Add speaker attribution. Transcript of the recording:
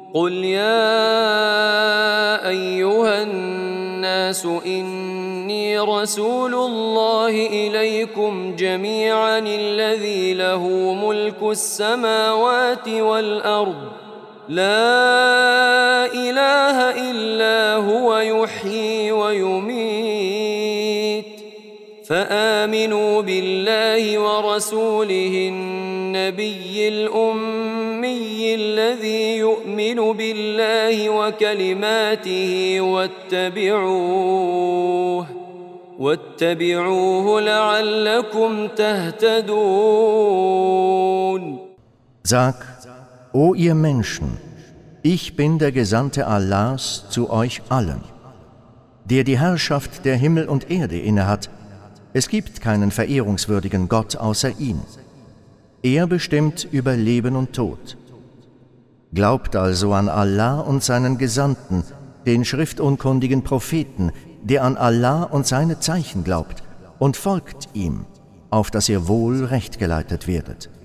Speaker 1: قل يا أيها الناس إني رسول الله إليكم جميعا الذي له ملك السماوات والأرض لا إله إلا هو يحيي ويميت فآمنوا بالله ورسوله النبي الأمي الذي يؤمن بالله وكلماته واتبعوه لعلكم تهتدون.
Speaker 2: Sag, o ihr Menschen, ich bin der Gesandte Allahs zu euch allen, der die Herrschaft der Himmel und Erde innehat. Es gibt keinen verehrungswürdigen Gott außer ihm. Er bestimmt über Leben und Tod. Glaubt also an Allah und seinen Gesandten, den schriftunkundigen Propheten, der an Allah und seine Zeichen glaubt, und folgt ihm, auf dass ihr wohl rechtgeleitet werdet.